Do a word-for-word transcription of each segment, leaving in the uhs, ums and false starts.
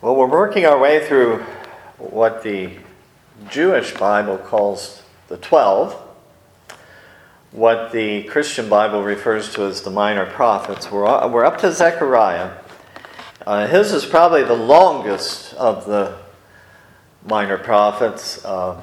Well, we're working our way through what the Jewish Bible calls the Twelve, what the Christian Bible refers to as the Minor Prophets. We're, we're up to Zechariah. Uh, his is probably the longest of the minor prophets. Uh,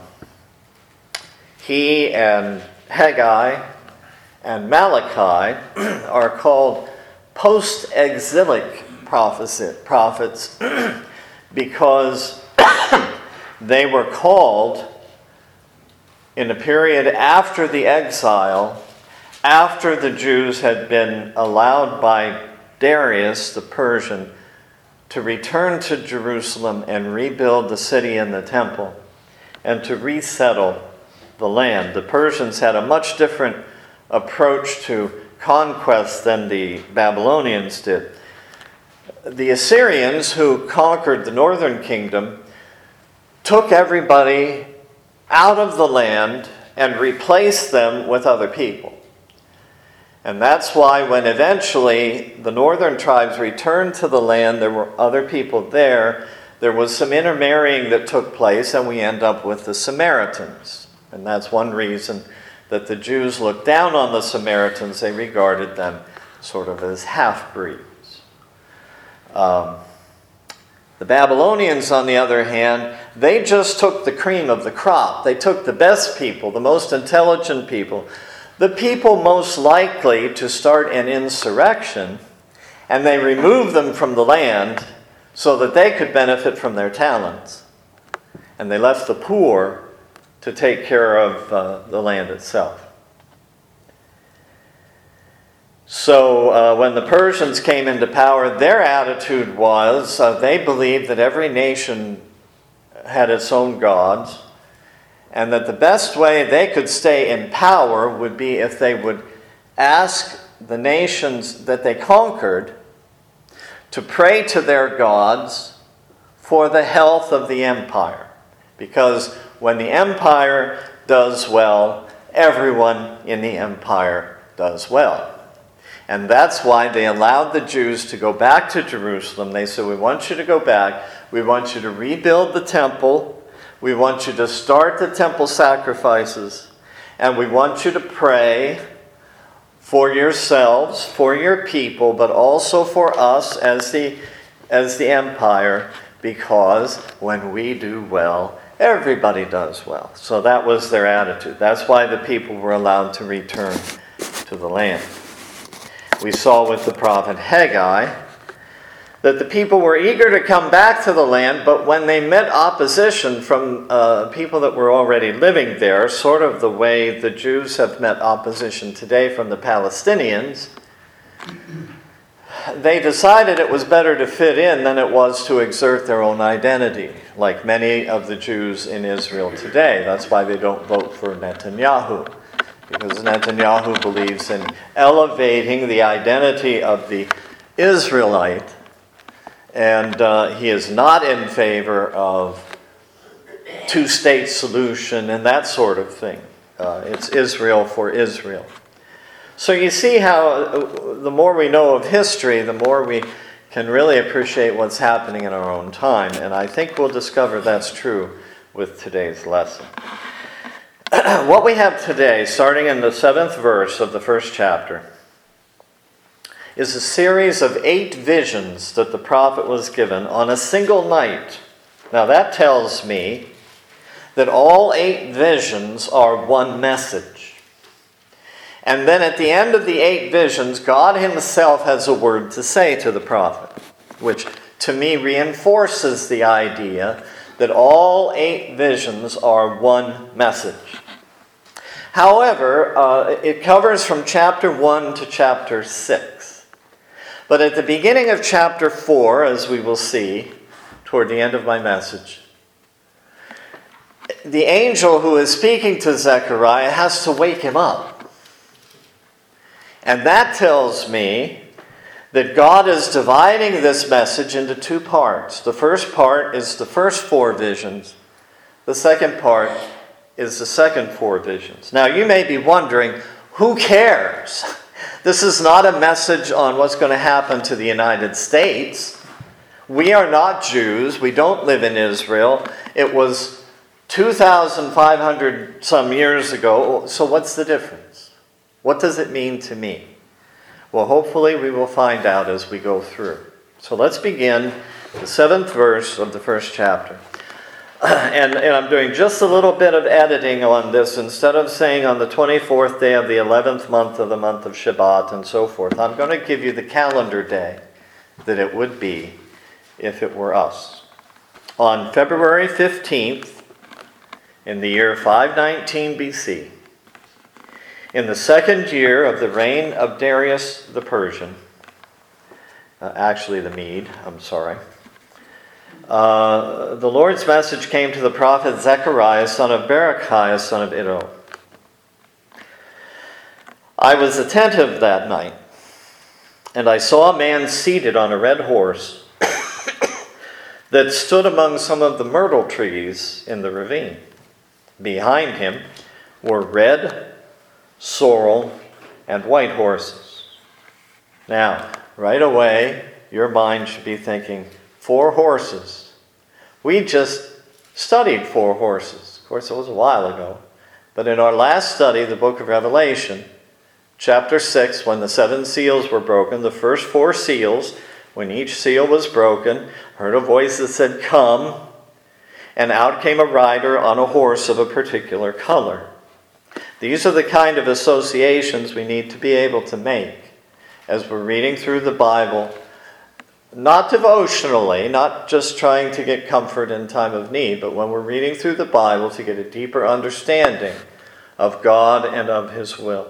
he and Haggai and Malachi are called post-exilic prophecy, prophets because they were called in a period after the exile, after the Jews had been allowed by Darius the Persian to return to Jerusalem and rebuild the city and the temple and to resettle the land. The Persians had a much different approach to conquest than the Babylonians did. The Assyrians, who conquered the northern kingdom, took everybody out of the land and replaced them with other people. And that's why when eventually the northern tribes returned to the land, there were other people there. There was some intermarrying that took place, and we end up with the Samaritans. And that's one reason that the Jews looked down on the Samaritans. They regarded them sort of as half-breeds. Um, the Babylonians, on the other hand, they just took the cream of the crop. They took the best people, the most intelligent people, the people most likely to start an insurrection, and they removed them from the land so that they could benefit from their talents. And they left the poor to take care of uh, the land itself. So uh, when the Persians came into power, their attitude was uh, they believed that every nation had its own gods, and that the best way they could stay in power would be if they would ask the nations that they conquered to pray to their gods for the health of the empire. Because when the empire does well, everyone in the empire does well. And that's why they allowed the Jews to go back to Jerusalem. They said, we want you to go back. We want you to rebuild the temple. We want you to start the temple sacrifices. And we want you to pray for yourselves, for your people, but also for us as the, as the empire, because when we do well, everybody does well. So that was their attitude. That's why the people were allowed to return to the land. We saw with the prophet Haggai that the people were eager to come back to the land, but when they met opposition from uh, people that were already living there, sort of the way the Jews have met opposition today from the Palestinians, they decided it was better to fit in than it was to exert their own identity, like many of the Jews in Israel today. That's why they don't vote for Netanyahu, because Netanyahu believes in elevating the identity of the Israelite, and uh, he is not in favor of two-state solution and that sort of thing. Uh, it's Israel for Israel. So you see how the more we know of history, the more we can really appreciate what's happening in our own time. And I think we'll discover that's true with today's lesson. What we have today, starting in the seventh verse of the first chapter, is a series of eight visions that the prophet was given on a single night. Now that tells me that all eight visions are one message. And then at the end of the eight visions, God himself has a word to say to the prophet, which to me reinforces the idea that all eight visions are one message. However, uh, it covers from chapter one to chapter six. But at the beginning of chapter four, as we will see toward the end of my message, the angel who is speaking to Zechariah has to wake him up. And that tells me that God is dividing this message into two parts. The first part is the first four visions. The second part is the second four visions. Now you may be wondering, who cares? This is not a message on what's going to happen to the United States. We are not Jews. We don't live in Israel. It was two thousand five hundred some years ago. So what's the difference? What does it mean to me? Well, hopefully we will find out as we go through. So let's begin the seventh verse of the first chapter. And, and I'm doing just a little bit of editing on this. Instead of saying on the twenty-fourth day of the eleventh month of the month of Shebat and so forth, I'm going to give you the calendar day that it would be if it were us. On February fifteenth, in the year five nineteen B C, in the second year of the reign of Darius the Persian, uh, actually the Mede, I'm sorry, Uh, the Lord's message came to the prophet Zechariah, son of Berechiah, son of Iddo. I was attentive that night, and I saw a man seated on a red horse that stood among some of the myrtle trees in the ravine. Behind him were red, sorrel, and white horses. Now, right away, your mind should be thinking, four horses. We just studied four horses. Of course, it was a while ago. But in our last study, the book of Revelation, chapter six, when the seven seals were broken, the first four seals, when each seal was broken, heard a voice that said, "Come," and out came a rider on a horse of a particular color. These are the kind of associations we need to be able to make as we're reading through the Bible. Not devotionally, not just trying to get comfort in time of need, but when we're reading through the Bible to get a deeper understanding of God and of His will.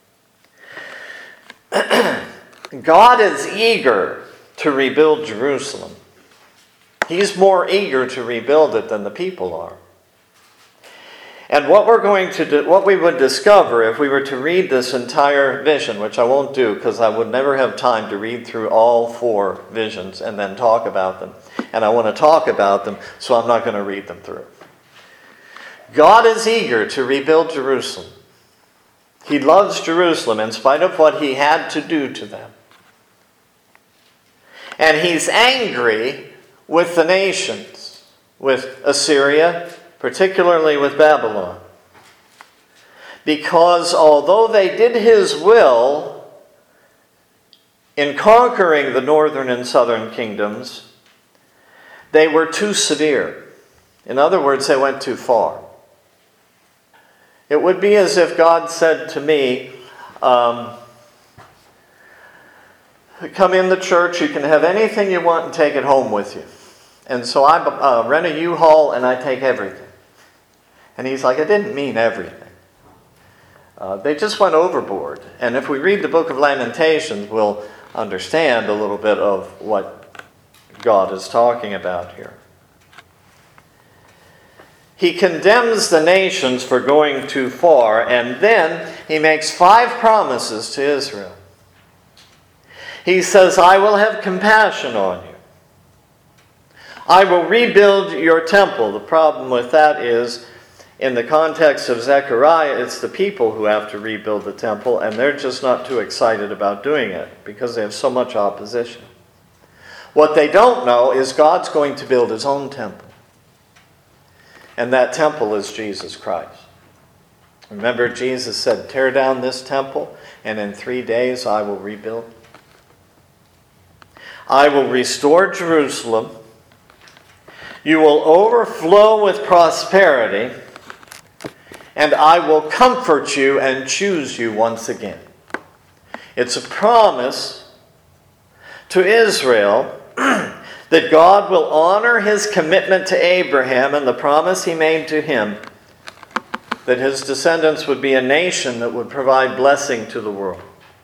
God is eager to rebuild Jerusalem. He's more eager to rebuild it than the people are. And what we're going to do, what we would discover if we were to read this entire vision, which I won't do because I would never have time to read through all four visions and then talk about them. And I want to talk about them, so I'm not going to read them through. God is eager to rebuild Jerusalem. He loves Jerusalem in spite of what He had to do to them. And He's angry with the nations, with Assyria, particularly with Babylon. Because although they did His will in conquering the northern and southern kingdoms, they were too severe. In other words, they went too far. It would be as if God said to me, um, come in the church, you can have anything you want and take it home with you. And so I uh, rent a U-Haul and I take everything. And He's like, I didn't mean everything. Uh, they just went overboard. And if we read the book of Lamentations, we'll understand a little bit of what God is talking about here. He condemns the nations for going too far, and then He makes five promises to Israel. He says, I will have compassion on you. I will rebuild your temple. The problem with that is, in the context of Zechariah, it's the people who have to rebuild the temple, and they're just not too excited about doing it because they have so much opposition. What they don't know is God's going to build His own temple. And that temple is Jesus Christ. Remember, Jesus said, tear down this temple, and in three days I will rebuild. I will restore Jerusalem. You will overflow with prosperity, and I will comfort you and choose you once again. It's a promise to Israel that God will honor His commitment to Abraham and the promise He made to him that his descendants would be a nation that would provide blessing to the world.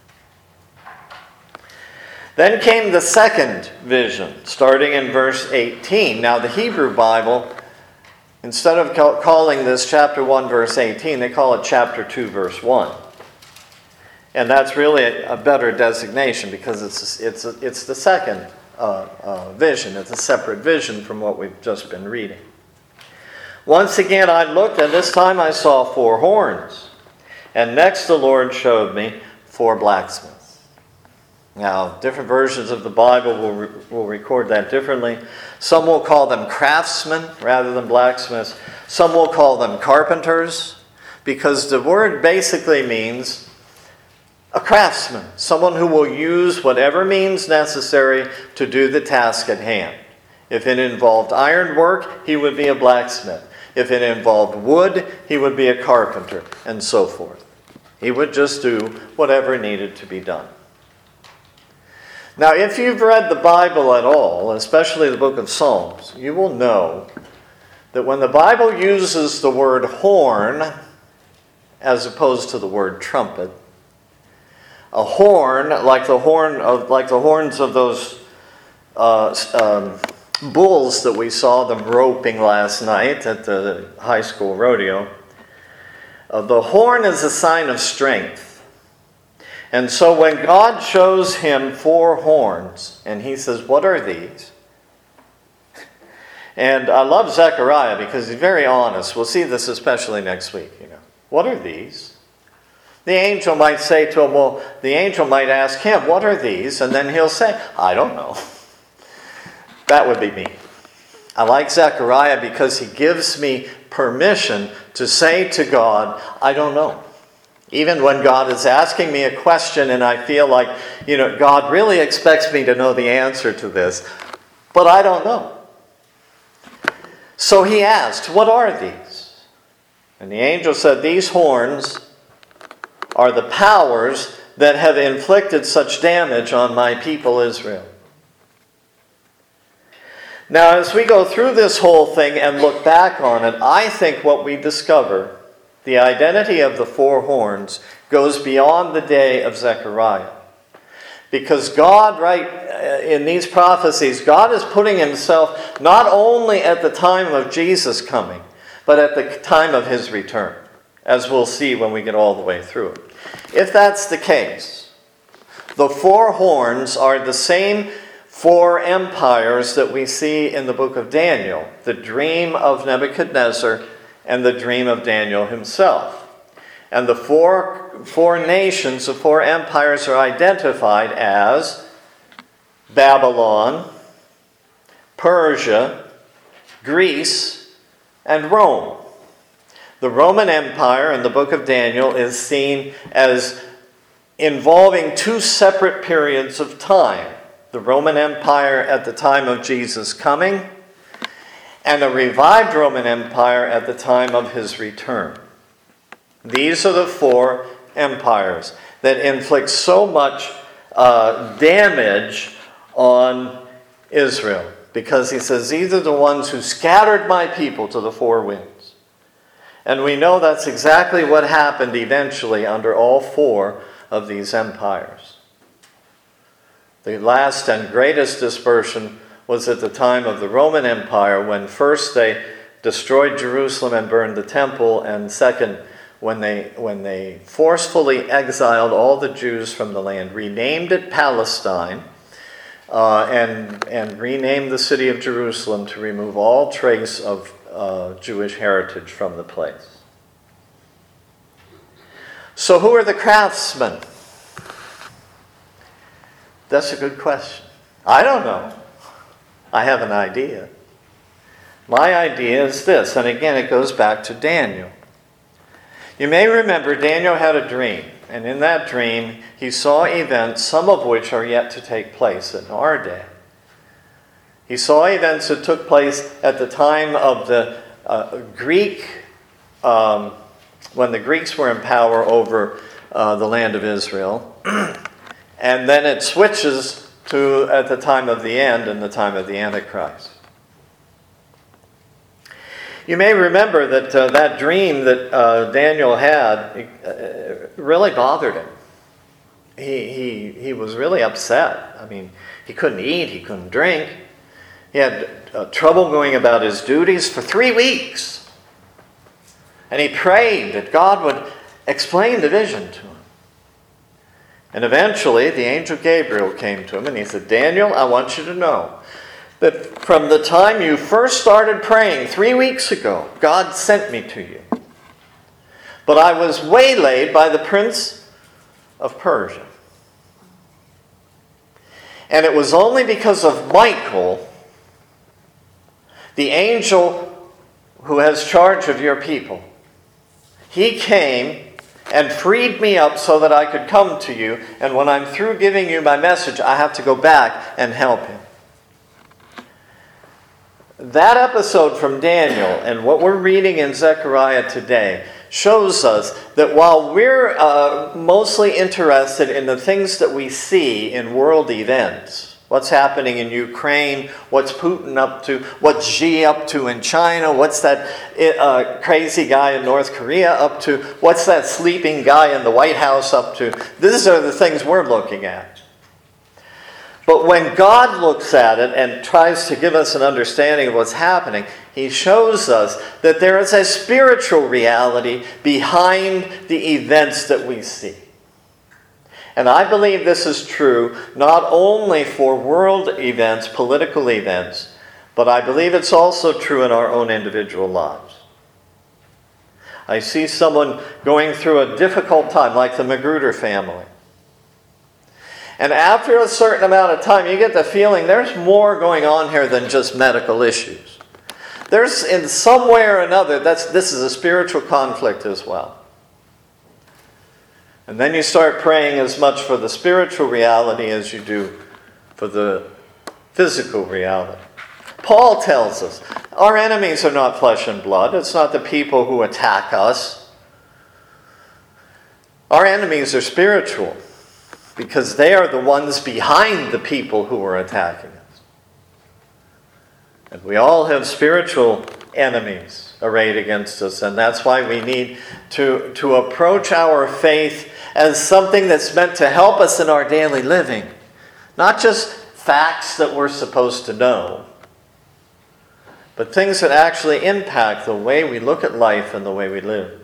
Then came the second vision, starting in verse eighteen. Now the Hebrew Bible, instead of calling this chapter one, verse eighteen, they call it chapter two, verse one. And that's really a better designation because it's it's it's the second uh, uh, vision. It's a separate vision from what we've just been reading. Once again I looked, and this time I saw four horns. And next the Lord showed me four blacksmiths. Now, different versions of the Bible will, re- will record that differently. Some will call them craftsmen rather than blacksmiths. Some will call them carpenters, because the word basically means a craftsman, someone who will use whatever means necessary to do the task at hand. If it involved iron work, he would be a blacksmith. If it involved wood, he would be a carpenter, and so forth. He would just do whatever needed to be done. Now, if you've read the Bible at all, especially the book of Psalms, you will know that when the Bible uses the word horn as opposed to the word trumpet, a horn, like the horn of, like the horns of those uh, um, bulls that we saw them roping last night at the high school rodeo, uh, the horn is a sign of strength. And so when God shows him four horns, and he says, "What are these?" And I love Zechariah because he's very honest. We'll see this especially next week. You know, what are these? The angel might say to him, well, the angel might ask him, "What are these?" And then he'll say, "I don't know." That would be me. I like Zechariah because he gives me permission to say to God, "I don't know." Even when God is asking me a question and I feel like, you know, God really expects me to know the answer to this, but I don't know. So he asked, "What are these?" And the angel said, "These horns are the powers that have inflicted such damage on my people Israel." Now, as we go through this whole thing and look back on it, I think what we discover, the identity of the four horns, goes beyond the day of Zechariah. Because God, right, in these prophecies, God is putting himself not only at the time of Jesus coming, but at the time of his return, as we'll see when we get all the way through it. If that's the case, the four horns are the same four empires that we see in the book of Daniel, the dream of Nebuchadnezzar and the dream of Daniel himself. And the four, four nations, the four empires are identified as Babylon, Persia, Greece, and Rome. The Roman Empire in the book of Daniel is seen as involving two separate periods of time. The Roman Empire at the time of Jesus' coming, and a revived Roman Empire at the time of his return. These are the four empires that inflict so much uh, damage on Israel. Because he says, these are the ones who scattered my people to the four winds. And we know that's exactly what happened eventually under all four of these empires. The last and greatest dispersion was at the time of the Roman Empire, when first they destroyed Jerusalem and burned the temple, and second, when they when they forcefully exiled all the Jews from the land, renamed it Palestine, uh, and, and renamed the city of Jerusalem to remove all trace of uh, Jewish heritage from the place. So who are the craftsmen? That's a good question. I don't know. I have an idea. My idea is this, and again it goes back to Daniel. You may remember Daniel had a dream, and in that dream he saw events, some of which are yet to take place in our day. He saw events that took place at the time of the uh, Greek, um, when the Greeks were in power over uh, the land of Israel. And then it switches to at the time of the end and the time of the Antichrist. You may remember that uh, that dream that uh, Daniel had uh, really bothered him. He, he, he was really upset. I mean, he couldn't eat, he couldn't drink. He had uh, trouble going about his duties for three weeks. And he prayed that God would explain the vision to him. And eventually, the angel Gabriel came to him and he said, "Daniel, I want you to know that from the time you first started praying three weeks ago, God sent me to you. But I was waylaid by the prince of Persia." And it was only because of Michael, the angel who has charge of your people. He came and freed me up so that I could come to you. And when I'm through giving you my message, I have to go back and help him. That episode from Daniel and what we're reading in Zechariah today shows us that while we're uh, mostly interested in the things that we see in world events, what's happening in Ukraine, what's Putin up to, what's Xi up to in China, what's that uh, crazy guy in North Korea up to, what's that sleeping guy in the White House up to, these are the things we're looking at. But when God looks at it and tries to give us an understanding of what's happening, he shows us that there is a spiritual reality behind the events that we see. And I believe this is true not only for world events, political events, but I believe it's also true in our own individual lives. I see someone going through a difficult time, like the Magruder family. And after a certain amount of time, you get the feeling there's more going on here than just medical issues. There's, in some way or another, that's, this is a spiritual conflict as well. And then you start praying as much for the spiritual reality as you do for the physical reality. Paul tells us, our enemies are not flesh and blood. It's not the people who attack us. Our enemies are spiritual, because they are the ones behind the people who are attacking us. And we all have spiritual enemies arrayed against us, and that's why we need to, to approach our faith as something that's meant to help us in our daily living. Not just facts that we're supposed to know, but things that actually impact the way we look at life and the way we live.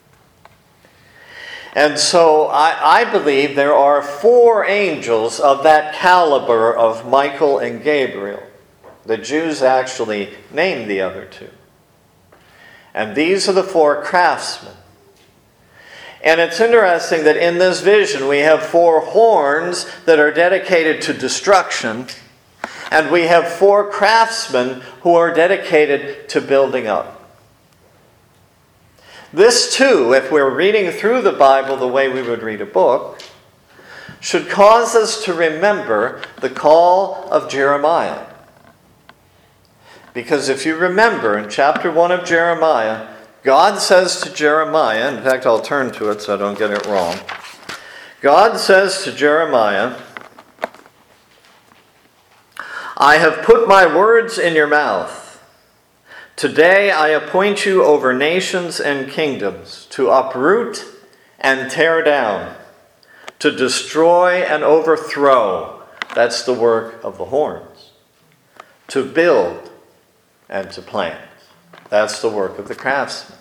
And so I, I believe there are four angels of that caliber of Michael and Gabriel. The Jews actually named the other two. And these are the four craftsmen. And it's interesting that in this vision we have four horns that are dedicated to destruction, and we have four craftsmen who are dedicated to building up. This too, if we're reading through the Bible the way we would read a book, should cause us to remember the call of Jeremiah. Because if you remember in chapter one of Jeremiah, God says to Jeremiah, in fact I'll turn to it so I don't get it wrong. God says to Jeremiah, I have put my words in your mouth. Today I appoint you over nations and kingdoms to uproot and tear down, to destroy and overthrow. That's the work of the horns. To build and to plant. That's the work of the craftsman.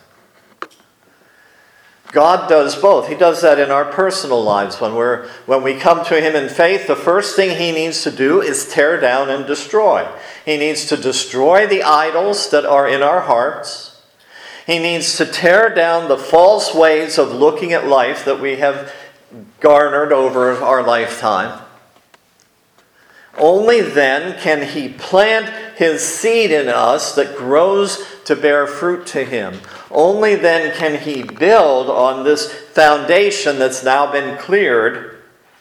God does both. He does that in our personal lives. When we're when we come to him in faith, the first thing he needs to do is tear down and destroy. He needs to destroy the idols that are in our hearts. He needs to tear down the false ways of looking at life that we have garnered over our lifetime. Only then can he plant his seed in us that grows to bear fruit to him. Only then can he build on this foundation that's now been cleared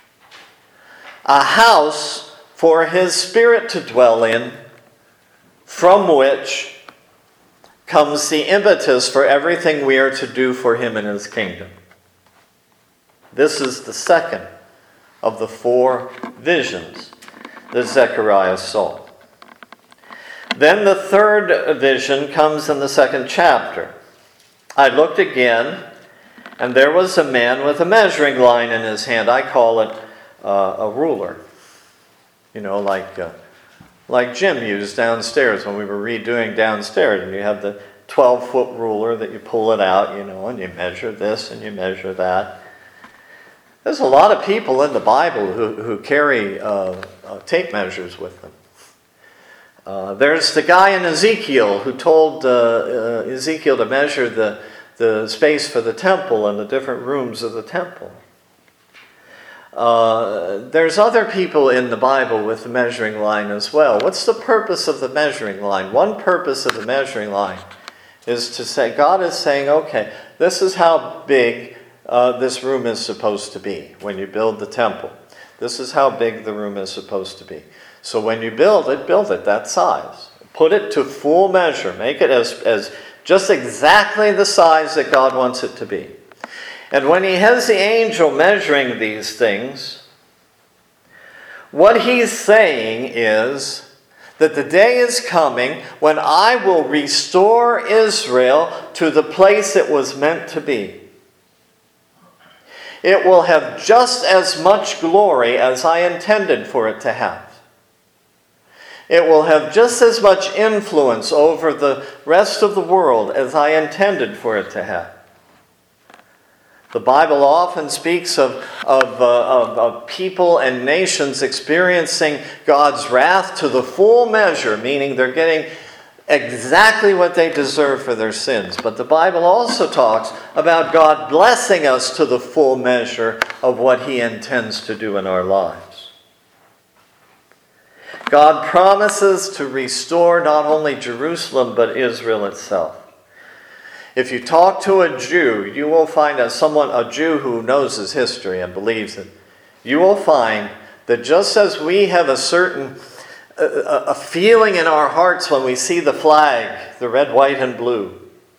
a house for his Spirit to dwell in, from which comes the impetus for everything we are to do for him in his kingdom. This is the second of the four visions that Zechariah saw. Then the third vision comes in the second chapter. I looked again, and there was a man with a measuring line in his hand. I call it uh, a ruler. You know, like uh, like Jim used downstairs when we were redoing downstairs. And you have the twelve-foot ruler that you pull it out, you know, and you measure this and you measure that. There's a lot of people in the Bible who, who carry uh, uh, tape measures with them. Uh, there's the guy in Ezekiel who told uh, uh, Ezekiel to measure the, the space for the temple and the different rooms of the temple. Uh, there's other people in the Bible with the measuring line as well. What's the purpose of the measuring line? One purpose of the measuring line is to say, God is saying, okay, this is how big uh, this room is supposed to be when you build the temple. This is how big the room is supposed to be. So when you build it, build it that size. Put it to full measure. Make it as, as just exactly the size that God wants it to be. And when he has the angel measuring these things, what he's saying is that the day is coming when I will restore Israel to the place it was meant to be. It will have just as much glory as I intended for it to have. It will have just as much influence over the rest of the world as I intended for it to have. The Bible often speaks of, of, uh, of, of people and nations experiencing God's wrath to the full measure, meaning they're getting exactly what they deserve for their sins. But the Bible also talks about God blessing us to the full measure of what he intends to do in our lives. God promises to restore not only Jerusalem, but Israel itself. If you talk to a Jew, you will find that someone, a Jew who knows his history and believes it, you will find that just as we have a certain a, a feeling in our hearts when we see the flag, the red, white, and blue,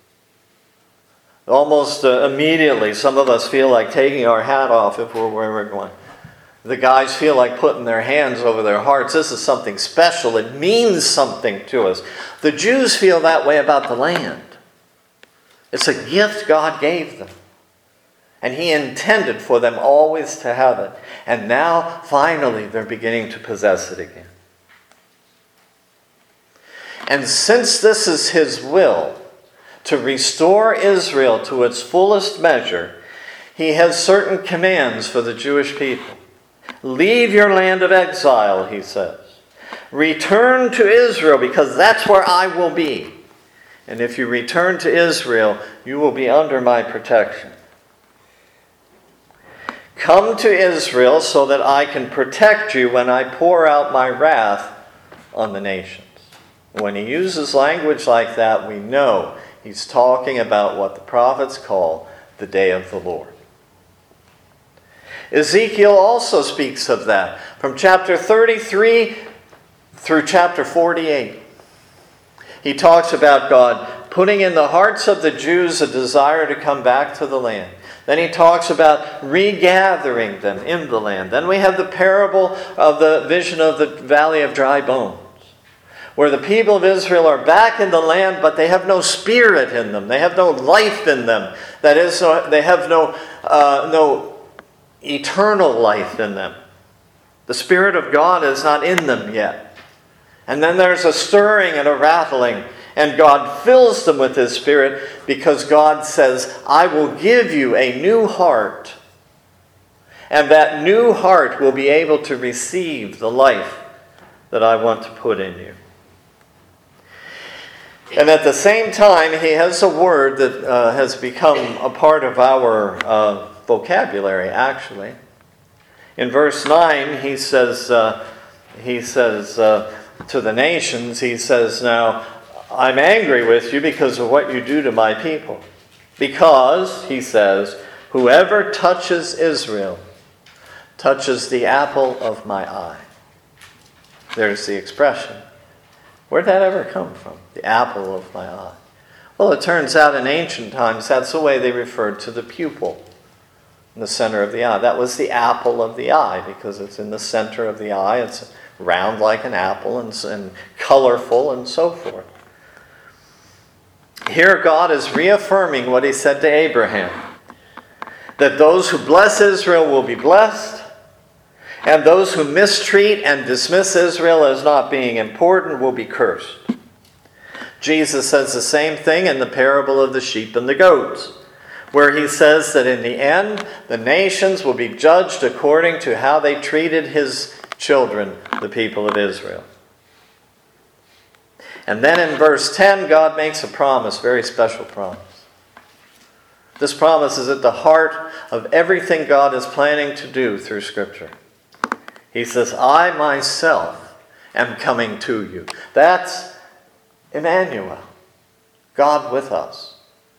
almost uh, immediately some of us feel like taking our hat off if we're where we're going. The guys feel like putting their hands over their hearts. This is something special. It means something to us. The Jews feel that way about the land. It's a gift God gave them. And he intended for them always to have it. And now, finally, they're beginning to possess it again. And since this is his will, to restore Israel to its fullest measure, he has certain commands for the Jewish people. Leave your land of exile, he says. Return to Israel, because that's where I will be. And if you return to Israel, you will be under my protection. Come to Israel so that I can protect you when I pour out my wrath on the nations. When he uses language like that, we know he's talking about what the prophets call the day of the Lord. Ezekiel also speaks of that from chapter thirty-three through chapter forty-eight. He talks about God putting in the hearts of the Jews a desire to come back to the land. Then he talks about regathering them in the land. Then we have the parable of the vision of the valley of dry bones, where the people of Israel are back in the land, but they have no spirit in them. They have no life in them. That is, they have no, uh, no eternal life in them. The Spirit of God is not in them yet. And then there's a stirring and a rattling, and God fills them with his Spirit because God says, I will give you a new heart. And that new heart will be able to receive the life that I want to put in you. And at the same time, he has a word that uh, has become a part of our uh, vocabulary, actually. In verse nine, he says, uh, he says uh, to the nations, he says, now, I'm angry with you because of what you do to my people. Because, he says, whoever touches Israel touches the apple of my eye. There's the expression. Where'd that ever come from? The apple of my eye. Well, it turns out in ancient times, that's the way they referred to the pupil in the center of the eye. That was the apple of the eye because it's in the center of the eye. It's round like an apple and, and colorful and so forth. Here God is reaffirming what he said to Abraham, that those who bless Israel will be blessed, and those who mistreat and dismiss Israel as not being important will be cursed. Jesus says the same thing in the parable of the sheep and the goats, where he says that in the end, the nations will be judged according to how they treated his children, the people of Israel. And then in verse ten, God makes a promise, very special promise. This promise is at the heart of everything God is planning to do through Scripture. He says, I myself am coming to you. That's Emmanuel, God with us.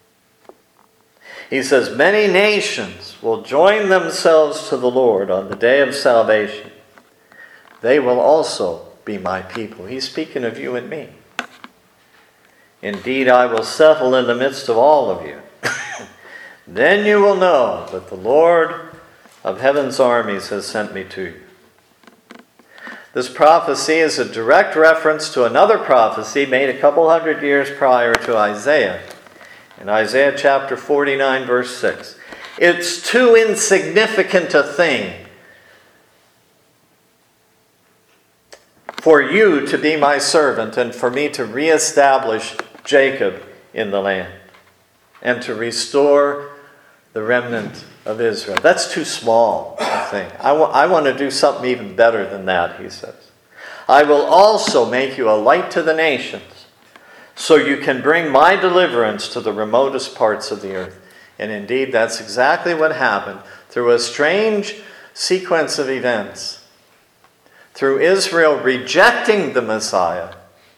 He says, many nations will join themselves to the Lord on the day of salvation. They will also be my people. He's speaking of you and me. Indeed, I will settle in the midst of all of you. Then you will know that the Lord of heaven's armies has sent me to you. This prophecy is a direct reference to another prophecy made a couple hundred years prior to Isaiah. In Isaiah chapter forty-nine, verse six. It's too insignificant a thing for you to be my servant and for me to reestablish Jacob in the land and to restore the remnant of Israel. That's too small a thing. I, w- I want to do something even better than that, he says. I will also make you a light to the nations, so you can bring my deliverance to the remotest parts of the earth. And indeed, that's exactly what happened through a strange sequence of events. Through Israel rejecting the Messiah,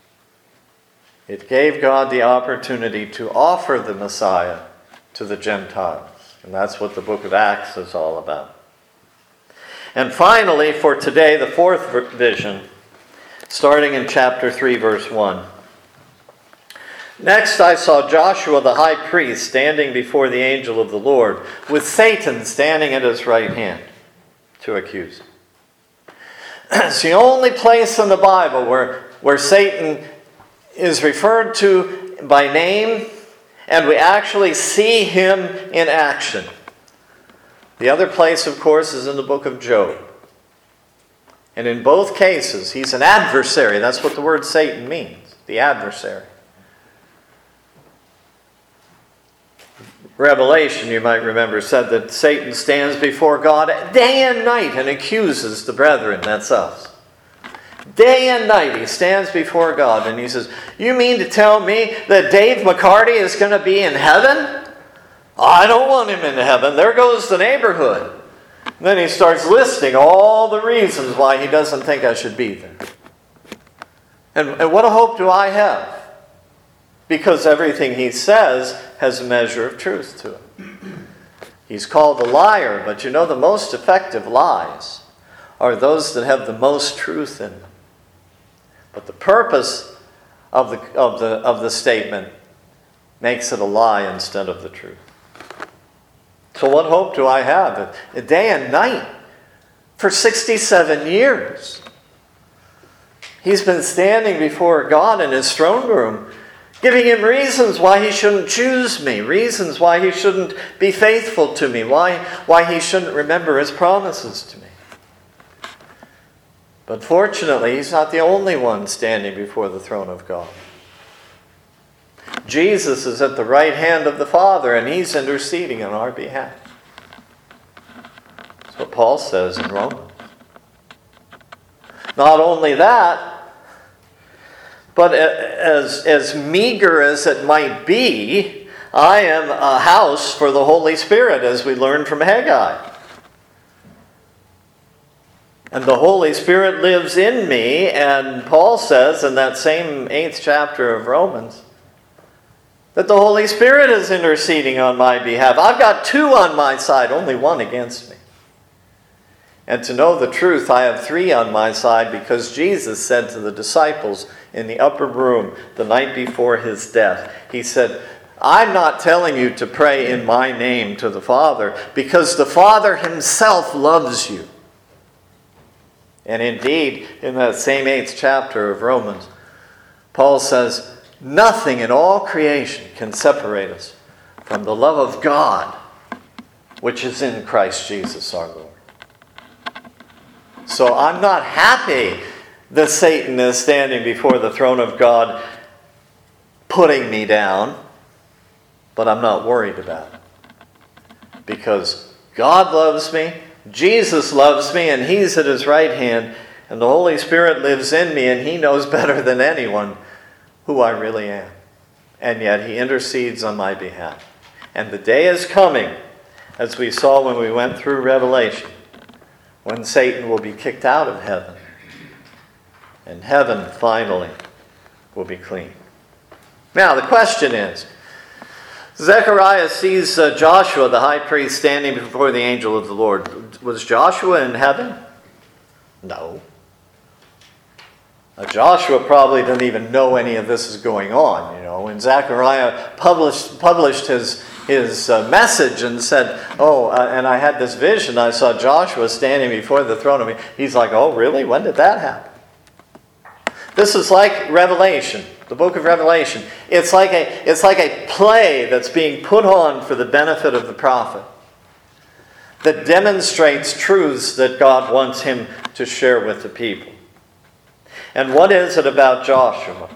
it gave God the opportunity to offer the Messiah to the Gentiles. And that's what the book of Acts is all about. And finally, for today, the fourth vision, starting in chapter three, verse one. Next I saw Joshua the high priest standing before the angel of the Lord, with Satan standing at his right hand to accuse him. It's the only place in the Bible where, where Satan is referred to by name, and we actually see him in action. The other place, of course, is in the book of Job. And in both cases, he's an adversary. That's what the word Satan means, the adversary. Revelation, you might remember, said that Satan stands before God day and night and accuses the brethren. That's us. Day and night he stands before God and he says, you mean to tell me that Dave McCarty is going to be in heaven? I don't want him in heaven. There goes the neighborhood. And then he starts listing all the reasons why he doesn't think I should be there. And, and what a hope do I have? Because everything he says has a measure of truth to it. He's called a liar, but you know the most effective lies are those that have the most truth in them. But the purpose of the, of the, of the statement makes it a lie instead of the truth. So what hope do I have? A day and night for sixty-seven years. He's been standing before God in his throne room, giving him reasons why he shouldn't choose me, reasons why he shouldn't be faithful to me, why, why he shouldn't remember his promises to me. But fortunately, he's not the only one standing before the throne of God. Jesus is at the right hand of the Father, and he's interceding on our behalf. That's what Paul says in Romans. Not only that, but as, as meager as it might be, I am a house for the Holy Spirit, as we learned from Haggai. And the Holy Spirit lives in me, and Paul says in that same eighth chapter of Romans that the Holy Spirit is interceding on my behalf. I've got two on my side, only one against me. And to know the truth, I have three on my side, because Jesus said to the disciples in the upper room the night before his death, he said, I'm not telling you to pray in my name to the Father, because the Father himself loves you. And indeed, in that same eighth chapter of Romans, Paul says, nothing in all creation can separate us from the love of God, which is in Christ Jesus our Lord. So I'm not happy that Satan is standing before the throne of God putting me down, but I'm not worried about it. Because God loves me, Jesus loves me, and he's at his right hand, and the Holy Spirit lives in me, and he knows better than anyone who I really am. And yet he intercedes on my behalf. And the day is coming, as we saw when we went through Revelation, when Satan will be kicked out of heaven. And heaven, finally, will be clean. Now, the question is, Zechariah sees uh, Joshua, the high priest, standing before the angel of the Lord. Was Joshua in heaven? No. Now, Joshua probably didn't even know any of this is going on. You know, when Zechariah published published his his uh, message and said, "Oh, uh, and I had this vision. I saw Joshua standing before the throne of me." He's like, "Oh, really? When did that happen?" This is like Revelation, the book of Revelation. It's like a it's like a play that's being put on for the benefit of the prophet, that demonstrates truths that God wants him to share with the people. And what is it about Joshua?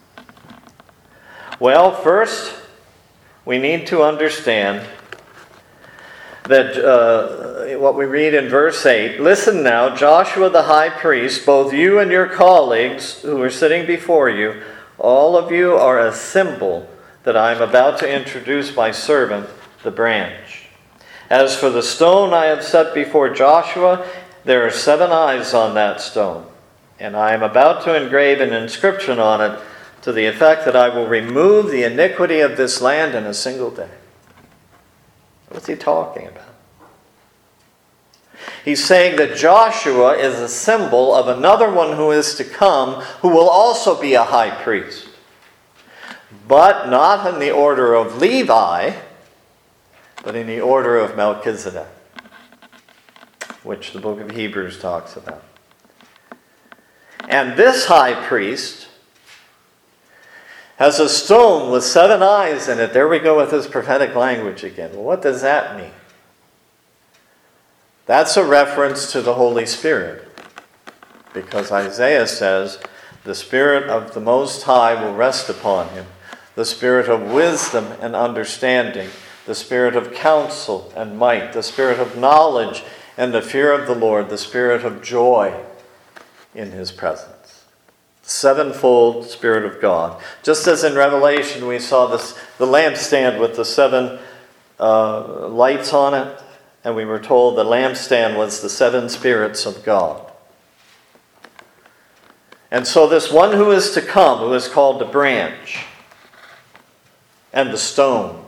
Well, first, we need to understand that uh, what we read in verse eight, "Listen now, Joshua the high priest, both you and your colleagues who are sitting before you, all of you are a symbol that I am about to introduce my servant, the branch. As for the stone I have set before Joshua, there are seven eyes on that stone. And I am about to engrave an inscription on it to the effect that I will remove the iniquity of this land in a single day." What's he talking about? He's saying that Joshua is a symbol of another one who is to come, who will also be a high priest. But not in the order of Levi, but in the order of Melchizedek, which the book of Hebrews talks about. And this high priest has a stone with seven eyes in it. There we go with this prophetic language again. Well, what does that mean? That's a reference to the Holy Spirit. Because Isaiah says, "The Spirit of the Most High will rest upon him, the Spirit of wisdom and understanding, the Spirit of counsel and might, the Spirit of knowledge and the fear of the Lord, the Spirit of joy in his presence." Sevenfold Spirit of God. Just as in Revelation we saw this, the lampstand with the seven uh, lights on it, and we were told the lampstand was the seven spirits of God. And so this one who is to come, who is called the branch and the stone,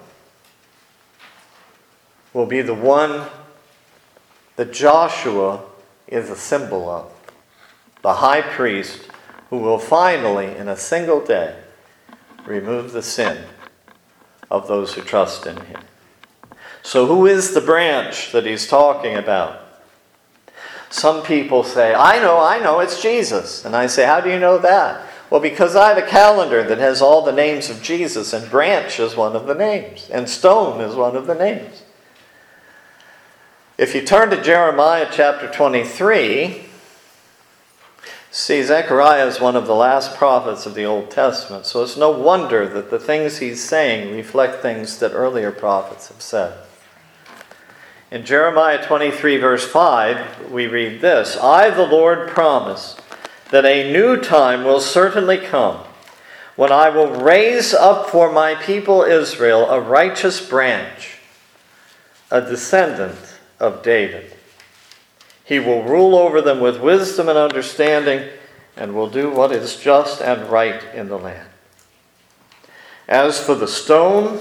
will be the one that Joshua is a symbol of. The high priest who will finally, in a single day, remove the sin of those who trust in him. So who is the branch that he's talking about? Some people say, I know, I know, it's Jesus. And I say, how do you know that? Well, because I have a calendar that has all the names of Jesus, and branch is one of the names, and stone is one of the names. If you turn to Jeremiah chapter twenty-three, see, Zechariah is one of the last prophets of the Old Testament, so it's no wonder that the things he's saying reflect things that earlier prophets have said. In Jeremiah twenty-three, verse five, we read this, "I, the Lord, promise that a new time will certainly come, when I will raise up for my people Israel a righteous branch, a descendant of David. He will rule over them with wisdom and understanding, and will do what is just and right in the land. As for the stone,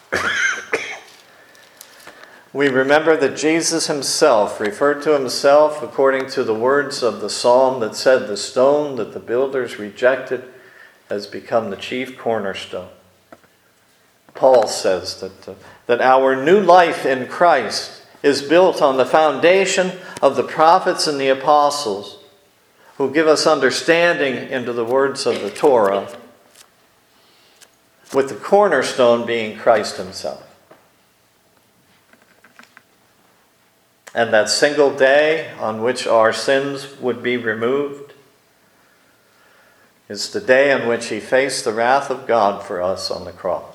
we remember that Jesus himself referred to himself according to the words of the psalm that said, the stone that the builders rejected has become the chief cornerstone. Paul says that, uh, that our new life in Christ is built on the foundation of the prophets and the apostles who give us understanding into the words of the Torah, with the cornerstone being Christ himself. And that single day on which our sins would be removed is the day on which he faced the wrath of God for us on the cross.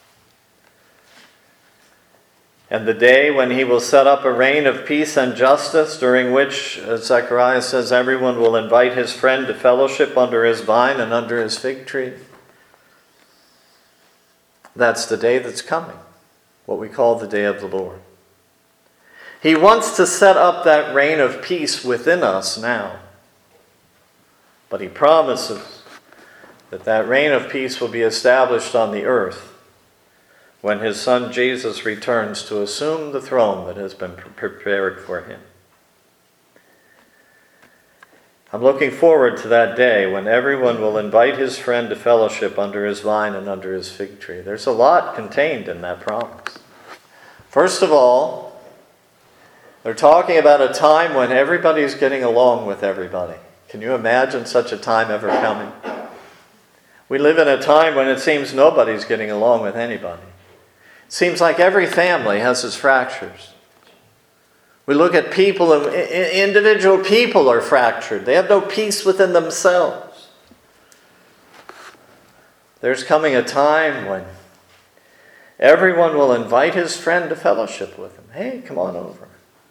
And the day when he will set up a reign of peace and justice, during which, as Zechariah says, everyone will invite his friend to fellowship under his vine and under his fig tree. That's the day that's coming. what we call the day of the Lord. He wants to set up that reign of peace within us now. But he promises that that reign of peace will be established on the earth when his Son Jesus returns to assume the throne that has been prepared for him. I'm looking forward to that day when everyone will invite his friend to fellowship under his vine and under his fig tree. There's a lot contained in that promise. First of all, they're talking about a time when everybody's getting along with everybody. Can you imagine such a time ever coming? We live in a time when it seems nobody's getting along with anybody. It seems like every family has its fractures. We look at people, individual people are fractured. They have no peace within themselves. There's coming a time when everyone will invite his friend to fellowship with him. Hey, come on over.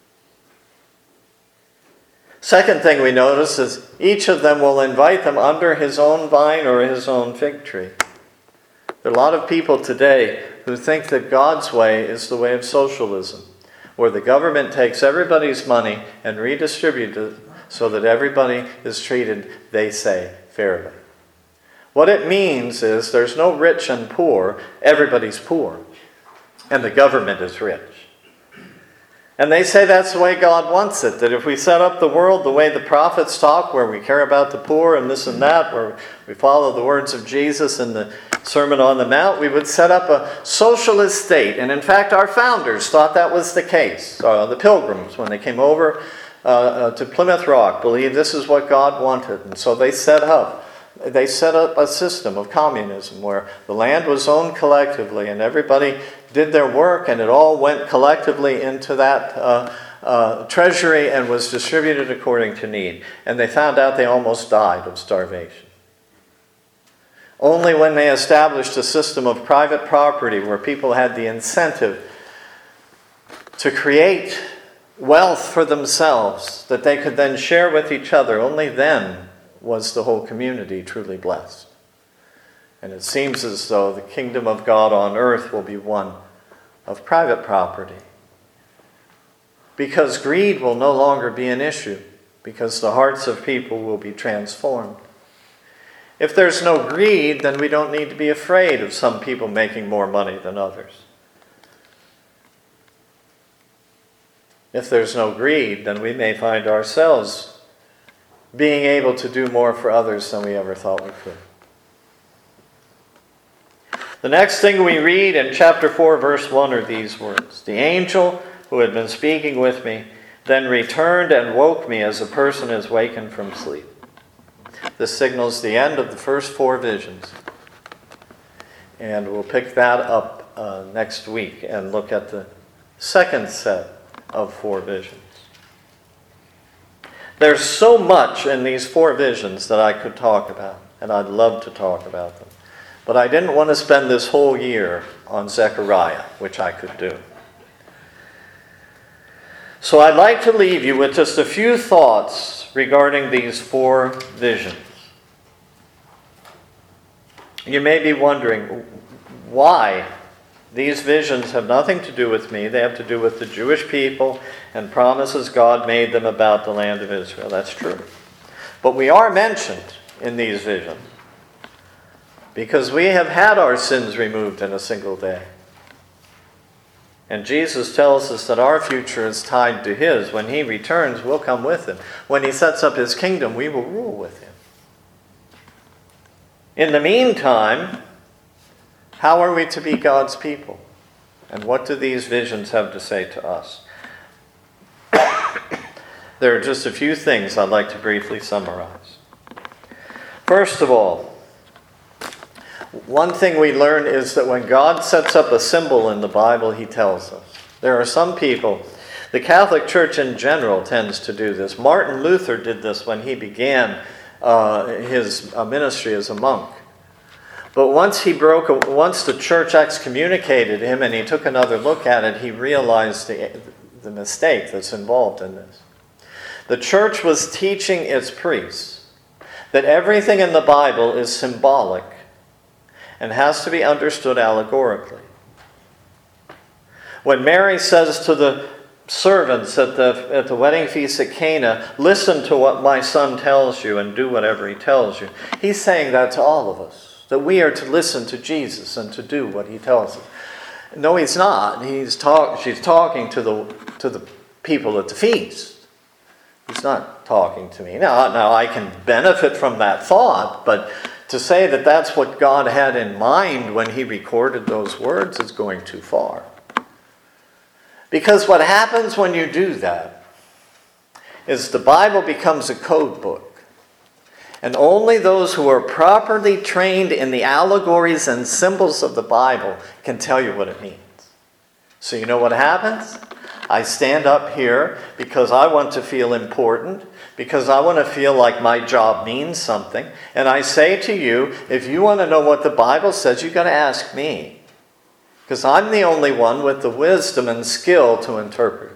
Second thing we notice is each of them will invite them under his own vine or his own fig tree. There are a lot of people today who think that God's way is the way of socialism, where the government takes everybody's money and redistributes it so that everybody is treated, they say, fairly. What it means is there's no rich and poor, everybody's poor, and the government is rich. And they say that's the way God wants it, that if we set up the world the way the prophets talk, where we care about the poor and this and that, where we follow the words of Jesus in the Sermon on the Mount, we would set up a socialist state. And in fact, our founders thought that was the case. Uh, the Pilgrims, when they came over uh, uh, to Plymouth Rock, believed this is what God wanted. And so they set up They set up a system of communism where the land was owned collectively and everybody did their work and it all went collectively into that uh, uh, treasury and was distributed according to need. And they found out they almost died of starvation. Only when they established a system of private property where people had the incentive to create wealth for themselves that they could then share with each other, only then was the whole community truly blessed. And it seems as though the kingdom of God on earth will be one of private property. Because greed will no longer be an issue, because the hearts of people will be transformed. If there's no greed, then we don't need to be afraid of some people making more money than others. If there's no greed, then we may find ourselves being able to do more for others than we ever thought we could. The next thing we read in chapter four, verse one are these words. The angel who had been speaking with me then returned and woke me as a person is wakened from sleep. This signals the end of the first four visions. And we'll pick that up uh, next week and look at the second set of four visions. There's so much in these four visions that I could talk about, and I'd love to talk about them. But I didn't want to spend this whole year on Zechariah, which I could do. So I'd like to leave you with just a few thoughts regarding these four visions. You may be wondering why these visions have nothing to do with me. They have to do with the Jewish people and promises God made them about the land of Israel. That's true. But we are mentioned in these visions because we have had our sins removed in a single day. And Jesus tells us that our future is tied to his. When he returns, we'll come with him. When he sets up his kingdom, we will rule with him. In the meantime, how are we to be God's people? And what do these visions have to say to us? There are just a few things I'd like to briefly summarize. First of all, one thing we learn is that when God sets up a symbol in the Bible, he tells us. There are some people, the Catholic Church in general tends to do this. Martin Luther did this when he began uh, his uh, ministry as a monk. But once he broke, once the church excommunicated him and he took another look at it, he realized the, the mistake that's involved in this. The church was teaching its priests that everything in the Bible is symbolic and has to be understood allegorically. When Mary says to the servants at the, at the wedding feast at Cana, listen to what my son tells you and do whatever he tells you. He's saying that to all of us, that we are to listen to Jesus and to do what he tells us. No, he's not. He's talk, she's talking to the, to the people at the feast. He's not talking to me. Now, now, I can benefit from that thought, but to say that that's what God had in mind when he recorded those words is going too far. Because what happens when you do that is the Bible becomes a code book. And only those who are properly trained in the allegories and symbols of the Bible can tell you what it means. So you know what happens? I stand up here because I want to feel important, because I want to feel like my job means something. And I say to you, if you want to know what the Bible says, you've got to ask me. Because I'm the only one with the wisdom and skill to interpret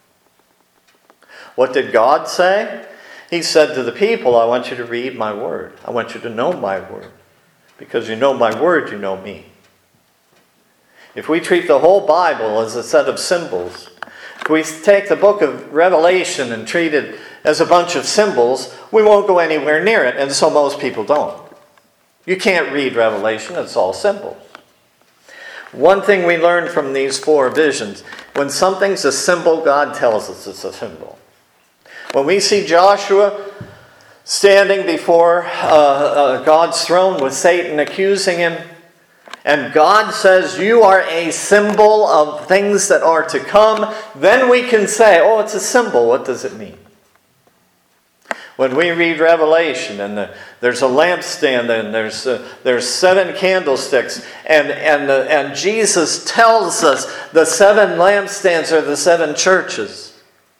it. What did God say? He said to the people, I want you to read my word. I want you to know my word. Because you know my word, you know me. If we treat the whole Bible as a set of symbols, if we take the book of Revelation and treat it as a bunch of symbols, we won't go anywhere near it, and so most people don't. You can't read Revelation, it's all symbols. One thing we learn from these four visions, when something's a symbol, God tells us it's a symbol. When we see Joshua standing before uh, uh, God's throne with Satan accusing him, and God says, you are a symbol of things that are to come, then we can say, oh, it's a symbol. What does it mean? When we read Revelation and the, there's a lampstand and there's uh, there's seven candlesticks and and the, and Jesus tells us the seven lampstands are the seven churches.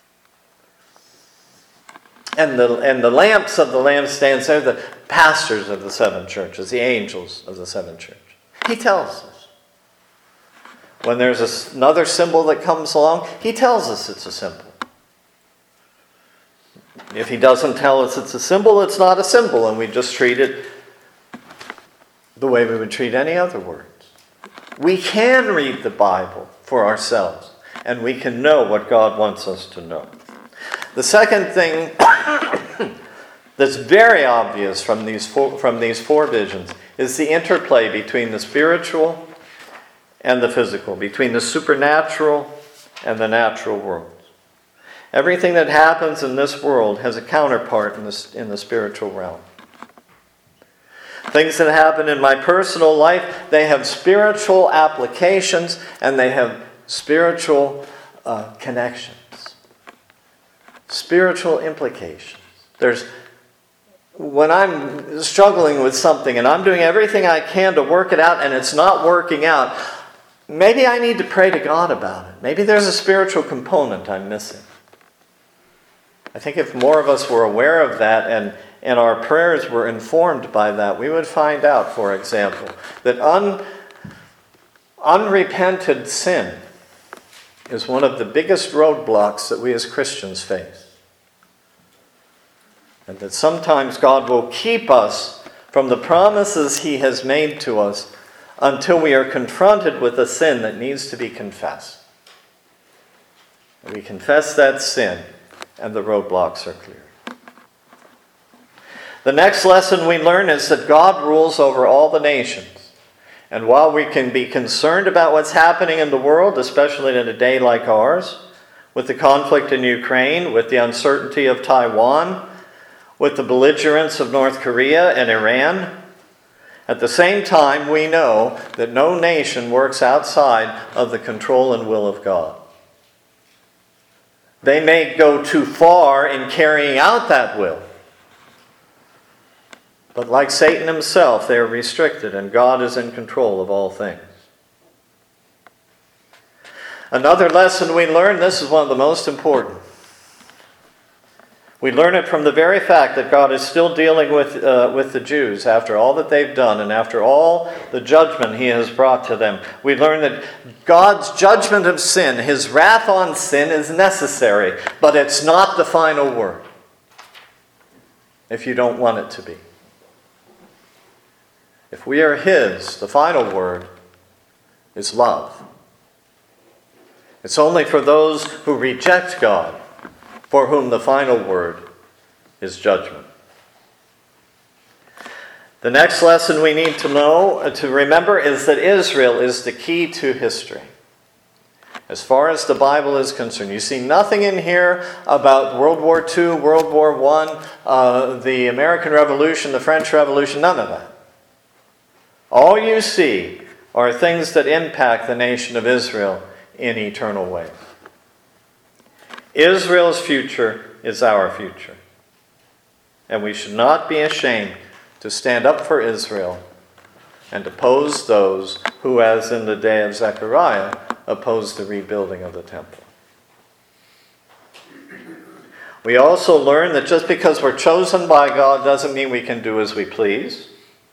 And the and the lamps of the lampstands are the pastors of the seven churches, the angels of the seven churches. He tells us. When there's a, another symbol that comes along, he tells us it's a symbol. If he doesn't tell us it's a symbol, it's not a symbol, and we just treat it the way we would treat any other words. We can read the Bible for ourselves, and we can know what God wants us to know. The second thing that's very obvious from these four, from these four visions is the interplay between the spiritual and the physical, between the supernatural and the natural worlds. Everything that happens in this world has a counterpart in the, in the spiritual realm. Things that happen in my personal life, they have spiritual applications and they have spiritual uh, connections. Spiritual implications. There's When I'm struggling with something and I'm doing everything I can to work it out and it's not working out, maybe I need to pray to God about it. Maybe there's a spiritual component I'm missing. I think if more of us were aware of that and, and our prayers were informed by that, we would find out, for example, that un, unrepented sin is one of the biggest roadblocks that we as Christians face. And that sometimes God will keep us from the promises he has made to us until we are confronted with a sin that needs to be confessed. And we confess that sin, and the roadblocks are cleared. The next lesson we learn is that God rules over all the nations. And while we can be concerned about what's happening in the world, especially in a day like ours, with the conflict in Ukraine, with the uncertainty of Taiwan, with the belligerence of North Korea and Iran, at the same time we know that no nation works outside of the control and will of God. They may go too far in carrying out that will. But like Satan himself, they are restricted, and God is in control of all things. Another lesson we learn, this is one of the most important. We learn it from the very fact that God is still dealing with, uh, with the Jews after all that they've done and after all the judgment he has brought to them. We learn that God's judgment of sin, his wrath on sin, is necessary, but it's not the final word if you don't want it to be. If we are his, the final word is love. It's only for those who reject God, for whom the final word is judgment. The next lesson we need to know, to remember, is that Israel is the key to history. As far as the Bible is concerned, you see nothing in here about World War Two, World War One, uh, the American Revolution, the French Revolution, none of that. All you see are things that impact the nation of Israel in eternal ways. Israel's future is our future. And we should not be ashamed to stand up for Israel and oppose those who, as in the day of Zechariah, opposed the rebuilding of the temple. We also learn that just because we're chosen by God doesn't mean we can do as we please.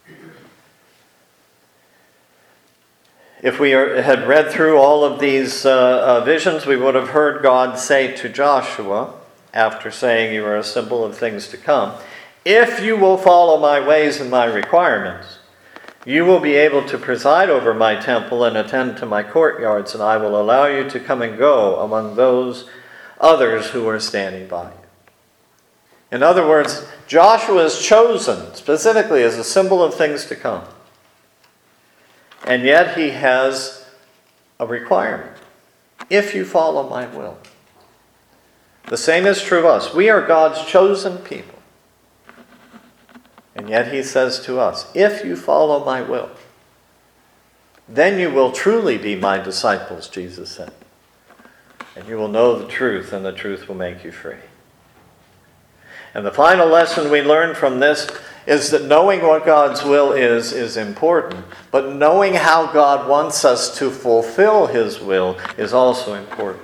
If we are, had read through all of these uh, uh, visions, we would have heard God say to Joshua, after saying, "You are a symbol of things to come, if you will follow my ways and my requirements, you will be able to preside over my temple and attend to my courtyards, and I will allow you to come and go among those others who are standing by you." In other words, Joshua is chosen specifically as a symbol of things to come. And yet he has a requirement. If you follow my will. The same is true of us. We are God's chosen people. And yet he says to us, if you follow my will, then you will truly be my disciples, Jesus said. And you will know the truth, and the truth will make you free. And the final lesson we learn from this is that knowing what God's will is, is important. But knowing how God wants us to fulfill his will is also important.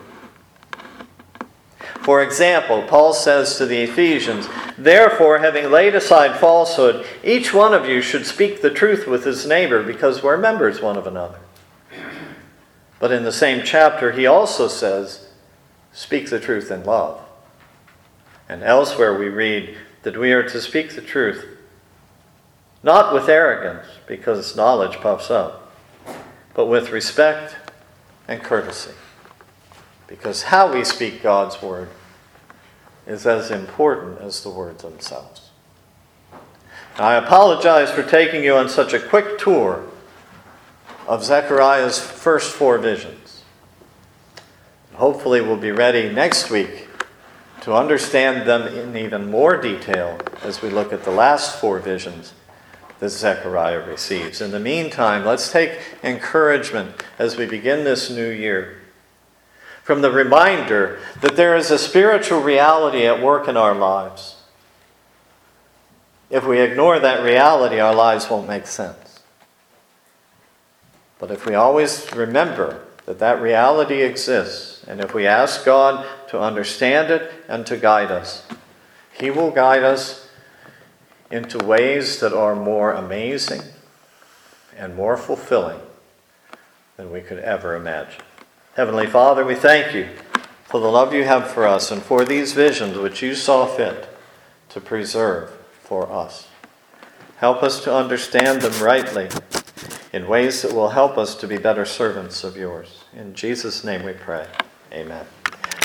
For example, Paul says to the Ephesians, "Therefore, having laid aside falsehood, each one of you should speak the truth with his neighbor, because we're members one of another." But in the same chapter, he also says, "Speak the truth in love." And elsewhere we read that we are to speak the truth, not with arrogance, because knowledge puffs up, but with respect and courtesy. Because how we speak God's word is as important as the words themselves. Now, I apologize for taking you on such a quick tour of Zechariah's first four visions. Hopefully we'll be ready next week to understand them in even more detail as we look at the last four visions that Zechariah receives. In the meantime, let's take encouragement as we begin this new year from the reminder that there is a spiritual reality at work in our lives. If we ignore that reality, our lives won't make sense. But if we always remember that that reality exists, and if we ask God to understand it and to guide us, he will guide us into ways that are more amazing and more fulfilling than we could ever imagine. Heavenly Father, we thank you for the love you have for us and for these visions which you saw fit to preserve for us. Help us to understand them rightly in ways that will help us to be better servants of yours. In Jesus' name we pray. Amen.